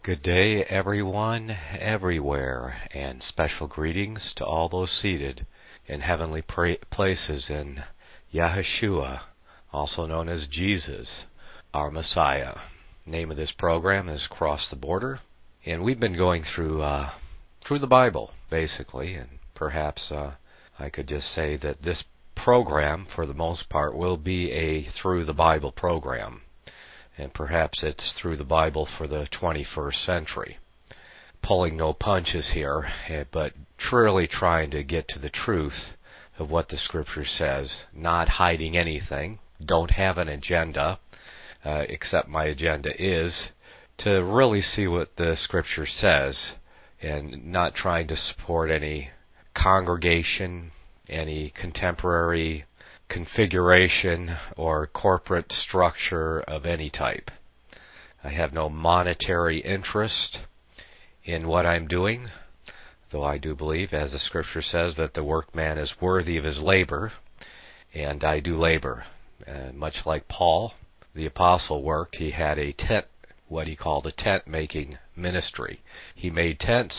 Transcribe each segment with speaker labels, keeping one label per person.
Speaker 1: Good day, everyone, everywhere, and special greetings to all those seated in heavenly places in Yahushua, also known as Jesus, our Messiah. Name of this program is Cross the Border, and we've been going through the Bible, basically, and perhaps I could just say that this program, for the most part, will be a Through the Bible program. And perhaps it's through the Bible for the 21st century. Pulling no punches here, but truly trying to get to the truth of what the Scripture says, not hiding anything, don't have an agenda, except my agenda is to really see what the Scripture says, and not trying to support any congregation, any contemporary configuration or corporate structure of any type. I have no monetary interest in what I'm doing, though I do believe, as the Scripture says, that the workman is worthy of his labor, and I do labor. Much like Paul, the apostle, worked. He had a tent, what he called a tent-making ministry. He made tents,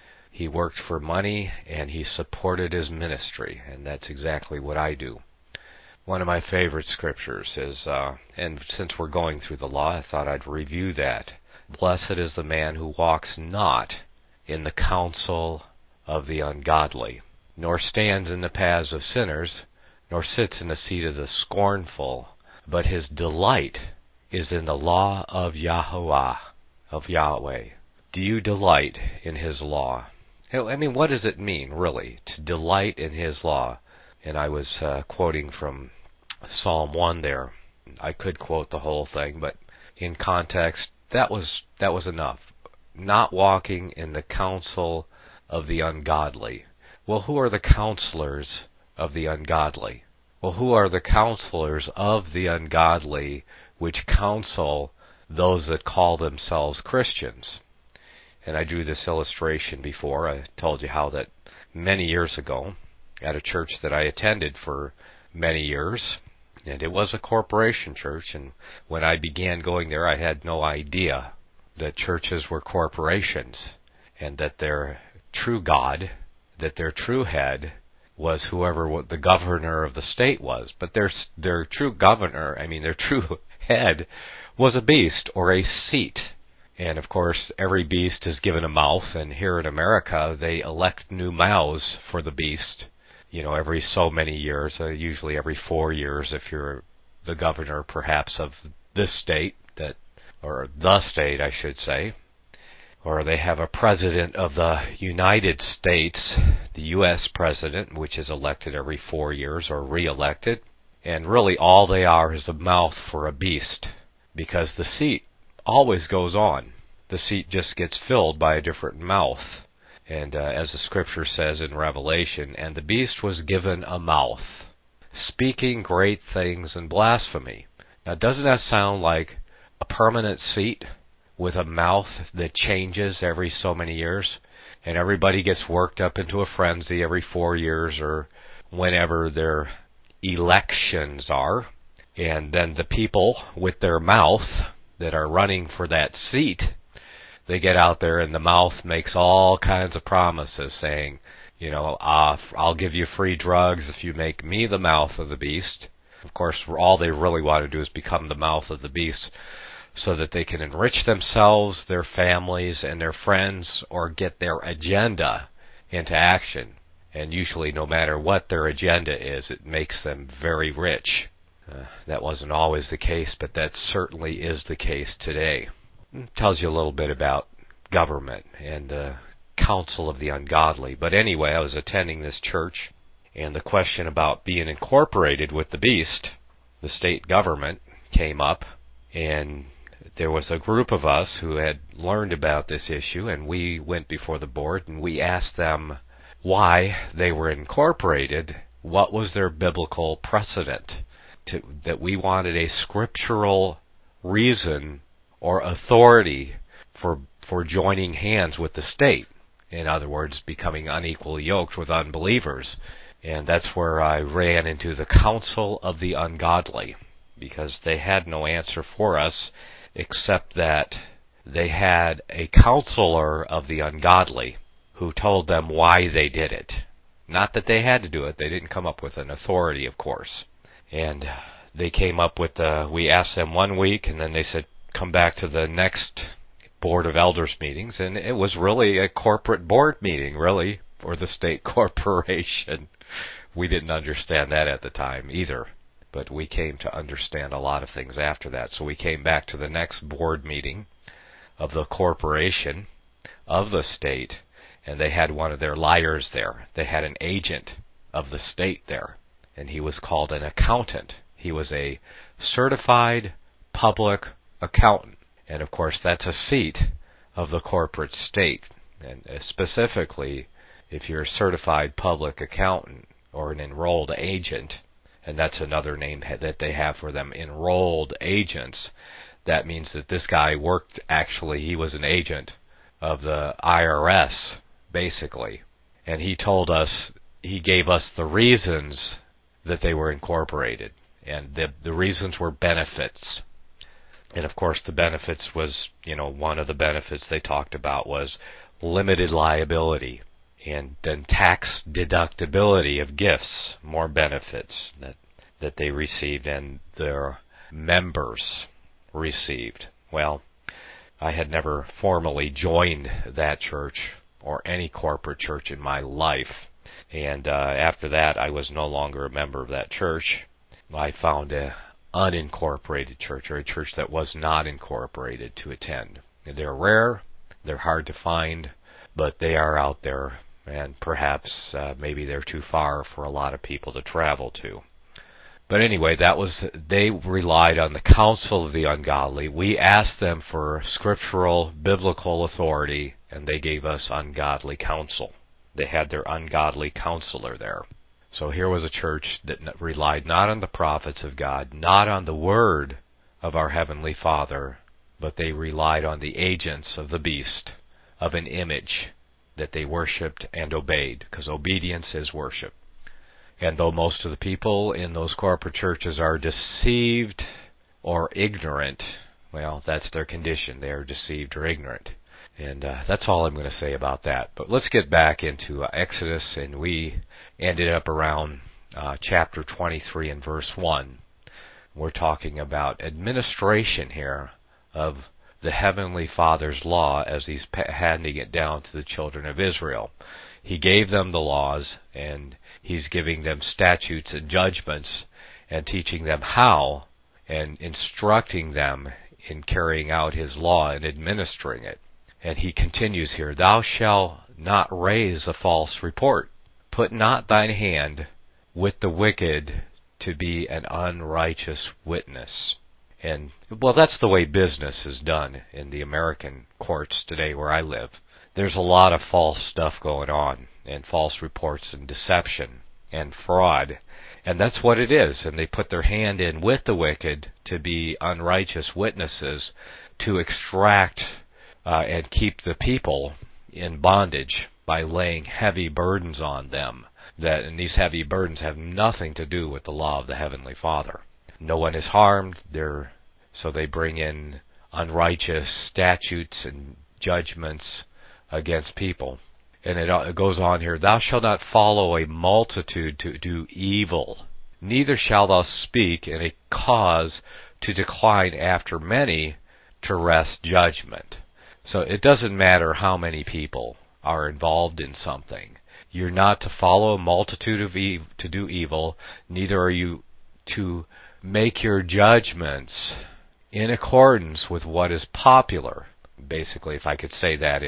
Speaker 1: he worked for money, and he supported his ministry, and that's exactly what I do. One of my favorite scriptures is, and since we're going through the law, I thought I'd review that. Blessed is the man who walks not in the counsel of the ungodly, nor stands in the paths of sinners, nor sits in the seat of the scornful, but his delight is in the law of Yahuwah, of Yahweh. Do you delight in his law? I mean, what does it mean, really, to delight in his law? And I was quoting from Psalm 1 there. I could quote the whole thing, but in context, that was enough. Not walking in the counsel of the ungodly. Well, who are the counselors of the ungodly? Well, who are the counselors of the ungodly which counsel those that call themselves Christians? And I drew this illustration before. I told you how that many years ago, at a church that I attended for many years, and it was a corporation church, and when I began going there, I had no idea that churches were corporations, and that their true God, that their true head was whoever the governor of the state was. But their true governor, their true head was a beast or a seat. And of course, every beast is given a mouth, and here in America, they elect new mouths for the beast. Every so many years, usually every 4 years, if you're the governor, perhaps, of this state, or the state, I should say, or they have a president of the United States, the U.S. president, which is elected every 4 years or re-elected, and really all they are is a mouth for a beast, because the seat always goes on. The seat just gets filled by a different mouth. And as the Scripture says in Revelation, and the beast was given a mouth, speaking great things and blasphemy. Now, doesn't that sound like a permanent seat with a mouth that changes every so many years? And everybody gets worked up into a frenzy every 4 years or whenever their elections are. And then the people with their mouth that are running for that seat, they get out there and the mouth makes all kinds of promises saying, I'll give you free drugs if you make me the mouth of the beast. Of course, all they really want to do is become the mouth of the beast so that they can enrich themselves, their families, and their friends, or get their agenda into action. And usually, no matter what their agenda is, it makes them very rich. That wasn't always the case, but that certainly is the case today. It tells you a little bit about government and the counsel of the ungodly. But anyway, I was attending this church, and the question about being incorporated with the beast, the state government, came up, and there was a group of us who had learned about this issue, and we went before the board, and we asked them why they were incorporated, what was their biblical precedent, that we wanted a scriptural reason or authority for joining hands with the state. In other words, becoming unequally yoked with unbelievers. And that's where I ran into the counsel of the ungodly, because they had no answer for us except that they had a counselor of the ungodly who told them why they did it. Not that they had to do it. They didn't come up with an authority, of course. And they came up with we asked them 1 week, and then they said, come back to the next Board of Elders meetings. And it was really a corporate board meeting, really, for the state corporation. We didn't understand that at the time either. But we came to understand a lot of things after that. So we came back to the next board meeting of the corporation, of the state, and they had one of their liars there. They had an agent of the state there, and he was called an accountant. He was a certified public accountant. And of course, that's a seat of the corporate state. And specifically, if you're a certified public accountant or an enrolled agent, and that's another name that they have for them, enrolled agents, that means that this guy worked, actually, he was an agent of the IRS, basically. And he told us, he gave us the reasons that they were incorporated. And the reasons were benefits. And of course the benefits was, one of the benefits they talked about was limited liability. And then tax deductibility of gifts, more benefits that they received and their members received. Well, I had never formally joined that church or any corporate church in my life. And after that, I was no longer a member of that church. I found an unincorporated church, or a church that was not incorporated, to attend. They're rare, they're hard to find, but they are out there. And perhaps maybe they're too far for a lot of people to travel to. But anyway, they relied on the counsel of the ungodly. We asked them for scriptural, biblical authority, and they gave us ungodly counsel. They had their ungodly counselor there. So here was a church that relied not on the prophets of God, not on the word of our Heavenly Father, but they relied on the agents of the beast, of an image that they worshipped and obeyed, because obedience is worship. And though most of the people in those corporate churches are deceived or ignorant, well, that's their condition. They are deceived or ignorant. And that's all I'm going to say about that. But let's get back into Exodus, and we ended up around chapter 23 and verse 1. We're talking about administration here of the Heavenly Father's law as He's handing it down to the children of Israel. He gave them the laws, and He's giving them statutes and judgments and teaching them how and instructing them in carrying out His law and administering it. And He continues here, "Thou shalt not raise a false report. Put not thine hand with the wicked to be an unrighteous witness." And, well, that's the way business is done in the American courts today where I live. There's a lot of false stuff going on, and false reports and deception and fraud. And that's what it is. And they put their hand in with the wicked to be unrighteous witnesses to extract and keep the people in bondage by laying heavy burdens on them. And these heavy burdens have nothing to do with the law of the Heavenly Father. No one is harmed, so they bring in unrighteous statutes and judgments against people. And it goes on here, "Thou shalt not follow a multitude to do evil, neither shalt thou speak in a cause to decline after many to wrest judgment." So it doesn't matter how many people are involved in something. You're not to follow a multitude to do evil, neither are you to make your judgments in accordance with what is popular. Basically, if I could say that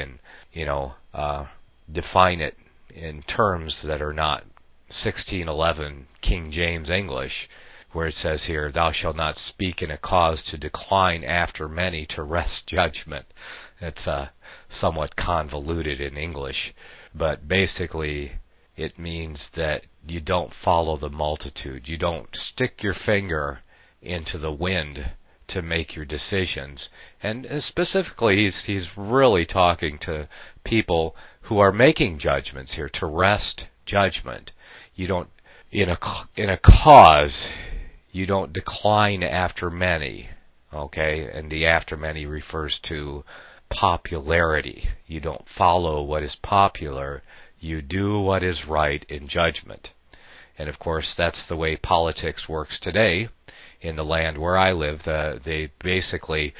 Speaker 1: define it in terms that are not 1611 King James English, where it says here, "Thou shalt not speak in a cause to decline after many to wrest judgment." It's somewhat convoluted in English, but basically it means that you don't follow the multitude. You don't stick your finger into the wind to make your decisions. And specifically, he's really talking to people who are making judgments here, to wrest judgment. You don't, in a cause, you don't decline after many. Okay, and the after many refers to popularity. You don't follow what is popular, you do what is right in judgment. And of course, that's the way politics works today in the land where I live. They basically,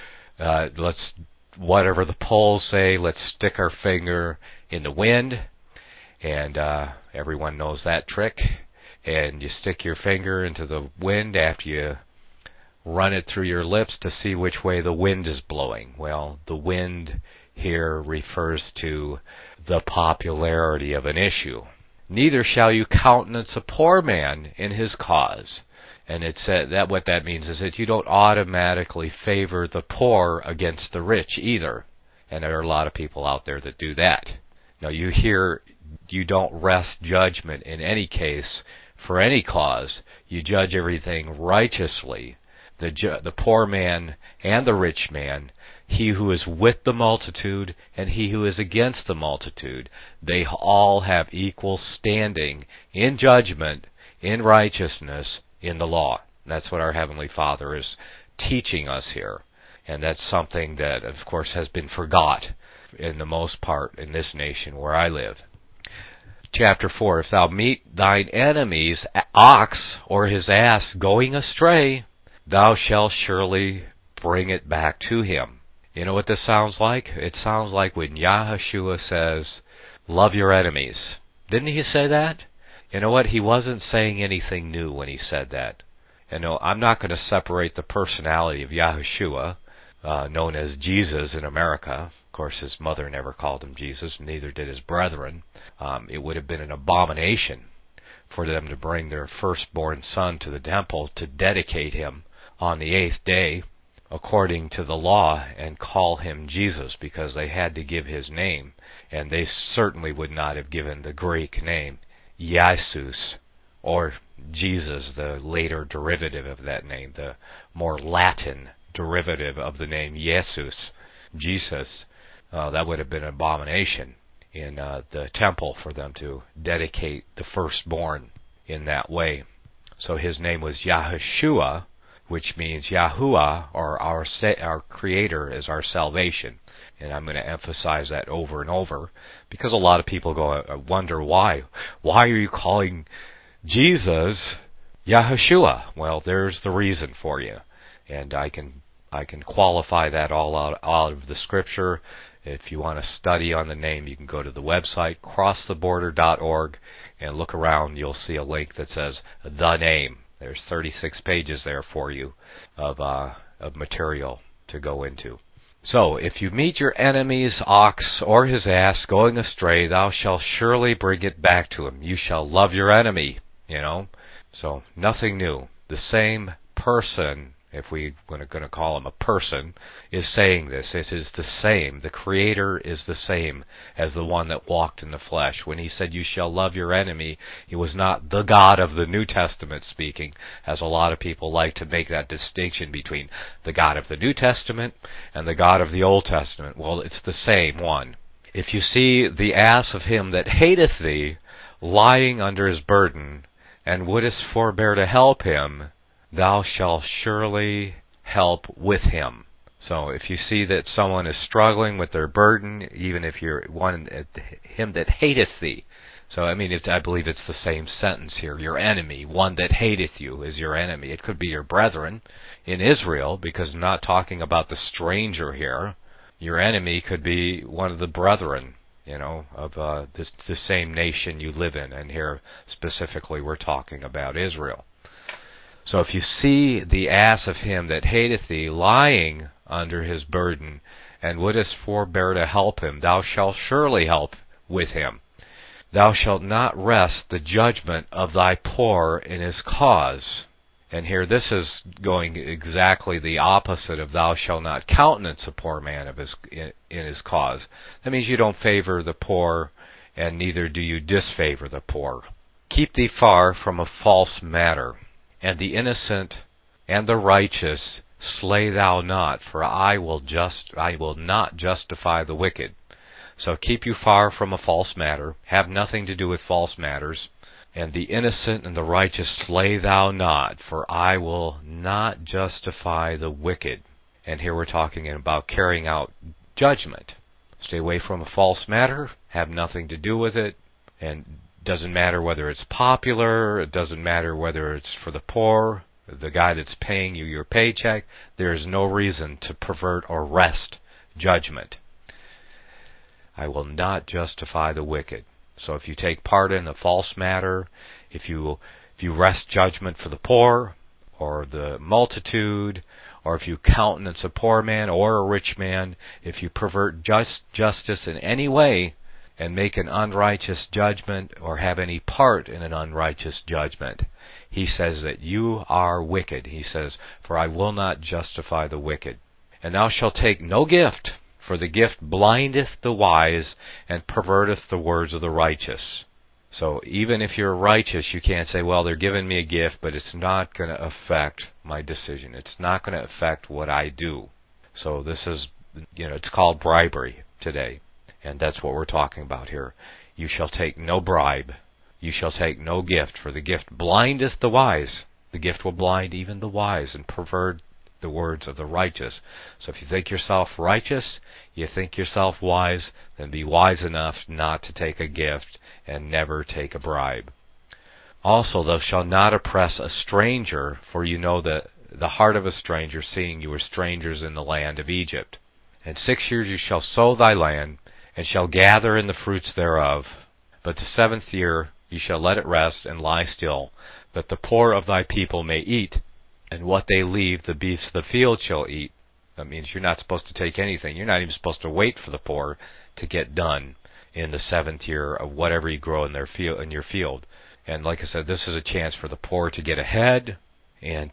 Speaker 1: whatever the polls say, let's stick our finger in the wind, and everyone knows that trick. And you stick your finger into the wind after you run it through your lips to see which way the wind is blowing. Well, the wind here refers to the popularity of an issue. Neither shall you countenance a poor man in his cause. And it said that what that means is that you don't automatically favor the poor against the rich either. And there are a lot of people out there that do that. Now you don't rest judgment in any case for any cause. You judge everything righteously. The poor man and the rich man, he who is with the multitude and he who is against the multitude, they all have equal standing in judgment, in righteousness, in the law. And that's what our Heavenly Father is teaching us here. And that's something that, of course, has been forgot in the most part in this nation where I live. Chapter 4, if thou meet thine enemy's ox or his ass going astray, thou shalt surely bring it back to him. You know what this sounds like? It sounds like when Yahushua says, love your enemies. Didn't he say that? You know what? He wasn't saying anything new when he said that. You know, I'm not going to separate the personality of Yahushua, known as Jesus in America. Of course, his mother never called him Jesus, neither did his brethren. It would have been an abomination for them to bring their firstborn son to the temple to dedicate him on the 8th day, according to the law, and call him Jesus, because they had to give his name, and they certainly would not have given the Greek name Jesus, or Jesus, the later derivative of that name, the more Latin derivative of the name Jesus. That would have been an abomination in the temple for them to dedicate the firstborn in that way. So his name was Yahushua, which means Yahuwah, or our Creator, is our salvation. And I'm going to emphasize that over and over, because a lot of people wonder why. Why are you calling Jesus Yahushua? Well, there's the reason for you. And I can qualify that all out of the Scripture. If you want to study on the name, you can go to the website, crosstheborder.org, and look around. You'll see a link that says The Name. There's 36 pages there for you of material to go into. So, if you meet your enemy's ox or his ass going astray, thou shalt surely bring it back to him. You shall love your enemy, you know. So, nothing new. The same person, if we're going to call him a person, is saying this. It is the same. The Creator is the same as the one that walked in the flesh. When he said, you shall love your enemy, he was not the God of the New Testament speaking, as a lot of people like to make that distinction between the God of the New Testament and the God of the Old Testament. Well, it's the same one. If you see the ass of him that hateth thee lying under his burden, and wouldest forbear to help him, thou shalt surely help with him. So if you see that someone is struggling with their burden, even if you're him that hateth thee. So I believe it's the same sentence here. Your enemy, one that hateth you, is your enemy. It could be your brethren in Israel, because I'm not talking about the stranger here. Your enemy could be one of the brethren, of the same nation you live in. And here specifically we're talking about Israel. So if you see the ass of him that hateth thee lying under his burden, and wouldest forbear to help him, thou shalt surely help with him. Thou shalt not rest the judgment of thy poor in his cause. And here this is going exactly the opposite of thou shalt not countenance a poor man in his cause. That means you don't favor the poor, and neither do you disfavor the poor. Keep thee far from a false matter, and the innocent and the righteous slay thou not, for I will not justify the wicked. So keep you far from a false matter, have nothing to do with false matters, and the innocent and the righteous slay thou not, for I will not justify the wicked. And here we're talking about carrying out judgment. Stay away from a false matter, have nothing to do with it, and it doesn't matter whether it's popular, it doesn't matter whether it's for the poor, the guy that's paying you your paycheck. There is no reason to pervert or wrest judgment. I will not justify the wicked. So if you take part in a false matter, if you wrest judgment for the poor or the multitude, or if you countenance a poor man or a rich man, if you pervert justice in any way and make an unrighteous judgment or have any part in an unrighteous judgment, he says that you are wicked. He says, for I will not justify the wicked. And thou shalt take no gift, for the gift blindeth the wise and perverteth the words of the righteous. So even if you're righteous, you can't say, well, they're giving me a gift, but it's not going to affect my decision. It's not going to affect what I do. So this is, it's called bribery today. And that's what we're talking about here. You shall take no bribe. You shall take no gift, for the gift blindeth the wise. The gift will blind even the wise and pervert the words of the righteous. So if you think yourself righteous, you think yourself wise, then be wise enough not to take a gift and never take a bribe. Also, thou shalt not oppress a stranger, for you know the heart of a stranger, seeing you were strangers in the land of Egypt. And 6 years you shall sow thy land, and shall gather in the fruits thereof. But the 7th year you shall let it rest and lie still, that the poor of thy people may eat, and what they leave the beasts of the field shall eat. That means you're not supposed to take anything. You're not even supposed to wait for the poor to get done in the 7th year of whatever you grow in your field. And like I said, this is a chance for the poor to get ahead and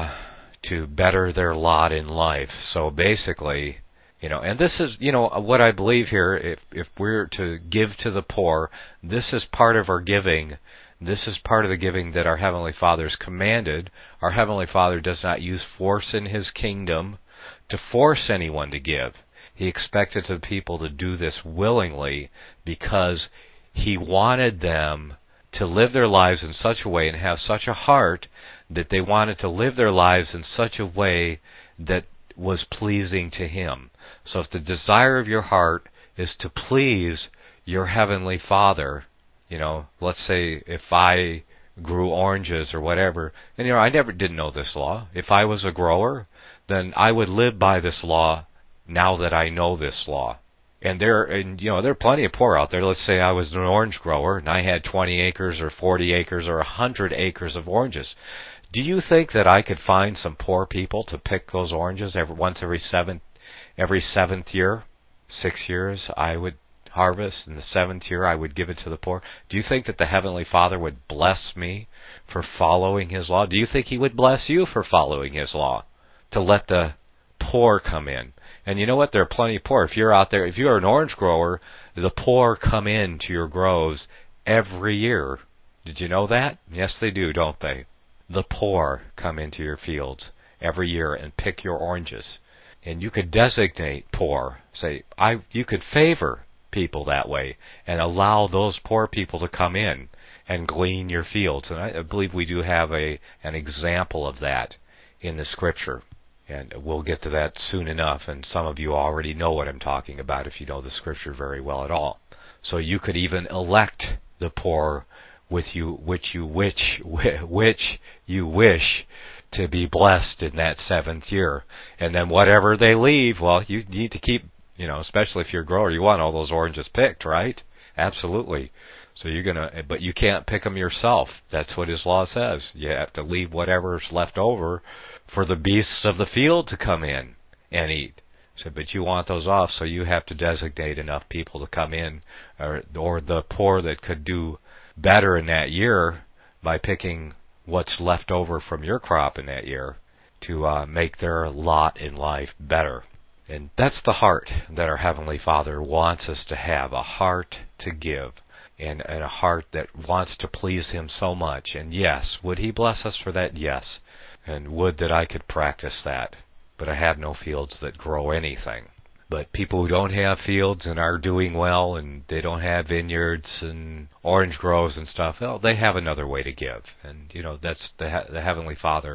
Speaker 1: to better their lot in life. So basically, and this is, what I believe here, if we're to give to the poor, this is part of our giving. This is part of the giving that our Heavenly Father has commanded. Our Heavenly Father does not use force in His kingdom to force anyone to give. He expected the people to do this willingly because He wanted them to live their lives in such a way and have such a heart that they wanted to live their lives in such a way that was pleasing to Him. So if the desire of your heart is to please your Heavenly Father, let's say if I grew oranges or whatever, and I didn't know this law. If I was a grower, then I would live by this law now that I know this law. And there are plenty of poor out there. Let's say I was an orange grower and I had 20 acres or 40 acres or 100 acres of oranges. Do you think that I could find some poor people to pick those oranges every seventh year? 6 years I would harvest, and the 7th year I would give it to the poor. Do you think that the Heavenly Father would bless me for following His law? Do you think He would bless you for following His law? To let the poor come in. And you know what? There are plenty of poor. If you're out there, if you're an orange grower, the poor come in to your groves every year. Did you know that? Yes, they do, don't they? The poor come into your fields every year and pick your oranges. And you could designate poor. You could favor people that way and allow those poor people to come in and glean your fields. And I believe we do have an example of that in the Scripture. And we'll get to that soon enough, and some of you already know what I'm talking about if you know the Scripture very well at all. So you could even elect the poor which you wish to be blessed in that 7th year. And then whatever they leave, well, you need to keep, especially if you're a grower, you want all those oranges picked, right? Absolutely. So but you can't pick them yourself. That's what His law says. You have to leave whatever's left over for the beasts of the field to come in and eat. But you want those off, so you have to designate enough people to come in, or the poor that could do better in that year by picking what's left over from your crop in that year to make their lot in life better. And that's the heart that our Heavenly Father wants us to have, a heart to give, and a heart that wants to please Him so much. And yes, would He bless us for that? Yes. And would that I could practice that. But I have no fields that grow anything. But people who don't have fields and are doing well, and they don't have vineyards and orange groves and stuff, well, they have another way to give. And, that's the Heavenly Father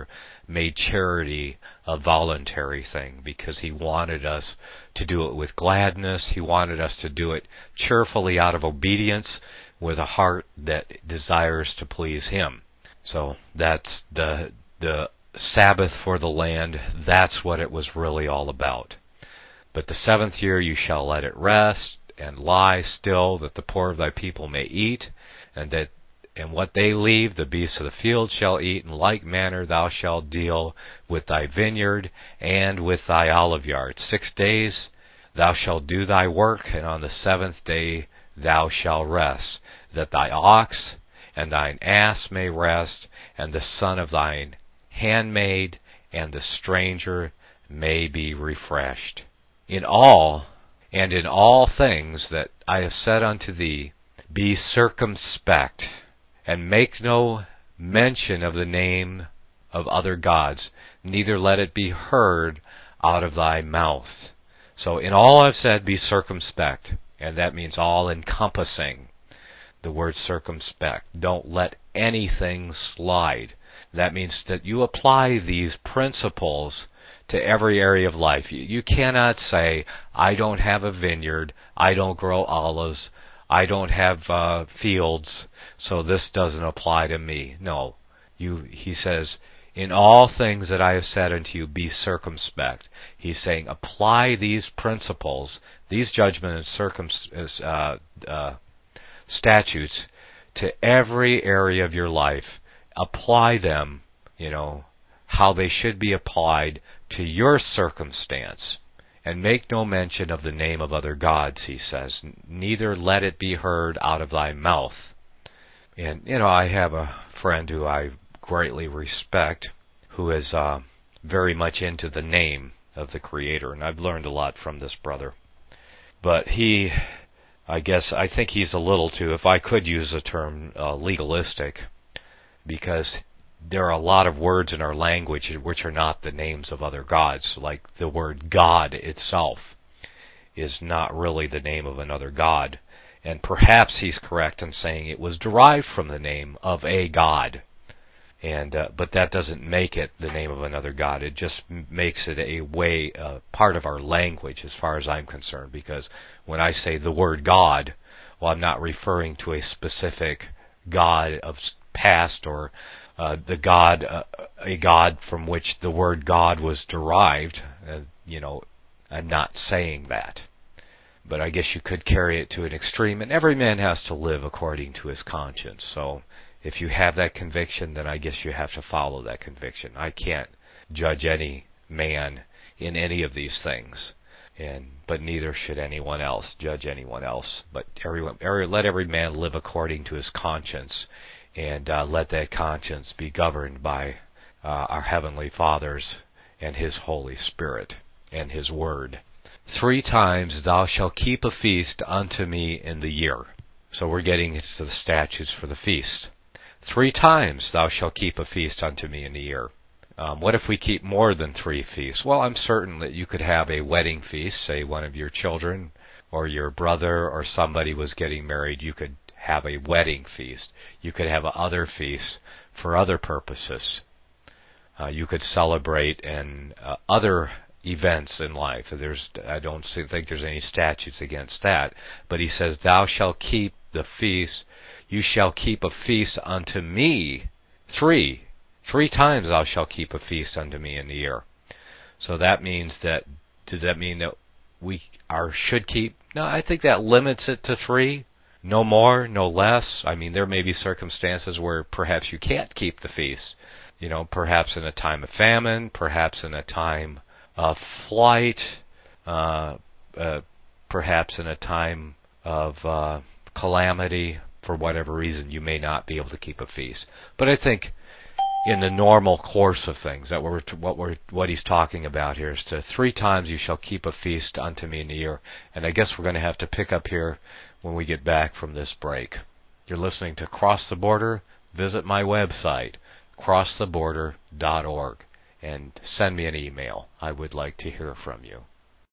Speaker 1: made charity a voluntary thing because He wanted us to do it with gladness. He wanted us to do it cheerfully out of obedience with a heart that desires to please Him. So that's the Sabbath for the land. That's what it was really all about. But the 7th year you shall let it rest and lie still, that the poor of thy people may eat, and what they leave the beasts of the field shall eat. In like manner thou shalt deal with thy vineyard and with thy olive yard. 6 days thou shalt do thy work, and on the 7th day thou shalt rest, that thy ox and thine ass may rest, and the son of thine handmaid and the stranger may be refreshed. In all things that I have said unto thee, be circumspect, and make no mention of the name of other gods, neither let it be heard out of thy mouth. So in all I've said, be circumspect, and that means all encompassing. The word circumspect. Don't let anything slide. That means that you apply these principles to every area of life. You cannot say, I don't have a vineyard, I don't grow olives, I don't have fields, so this doesn't apply to me. No. He says, in all things that I have said unto you, be circumspect. He's saying, apply these principles, these judgments and statutes to every area of your life. Apply them, how they should be applied to your circumstance. And make no mention of the name of other gods, he says. Neither let it be heard out of thy mouth. And, I have a friend who I greatly respect who is very much into the name of the Creator. And I've learned a lot from this brother. But I think he's a little too, if I could use the term, legalistic, because there are a lot of words in our language which are not the names of other gods. Like the word God itself is not really the name of another god. And perhaps he's correct in saying it was derived from the name of a god. But that doesn't make it the name of another god. It just makes it a part of our language as far as I'm concerned. Because when I say the word God, well, I'm not referring to a specific god of past or a god from which the word God was derived. I'm not saying that. But I guess you could carry it to an extreme, and every man has to live according to his conscience. So if you have that conviction, then I guess you have to follow that conviction. I can't judge any man in any of these things, but neither should anyone else judge anyone else. But let every man live according to his conscience, and let that conscience be governed by our Heavenly Father's and His Holy Spirit and His Word. 3 times thou shalt keep a feast unto me in the year. So we're getting into the statutes for the feast. 3 times thou shalt keep a feast unto me in the year. What if we keep more than 3 feasts? Well, I'm certain that you could have a wedding feast, say one of your children or your brother or somebody was getting married. You could have a wedding feast. You could have other feasts for other purposes. You could celebrate other events in life. I don't think there's any statutes against that. But he says, thou shalt keep the feast. You shall keep a feast unto me. 3 times thou shalt keep a feast unto me in the year. So that means that, does that mean that we should keep? No, I think that limits it to 3. No more, no less. I mean, there may be circumstances where perhaps you can't keep the feast. Perhaps in a time of famine, perhaps in a time of flight, perhaps in a time of calamity. For whatever reason, you may not be able to keep a feast. But I think in the normal course of things, that what he's talking about here is to 3 times you shall keep a feast unto me in the year. And I guess we're going to have to pick up here when we get back from this break. You're listening to Cross the Border. Visit my website, crosstheborder.org, and send me an email. I would like to hear from you.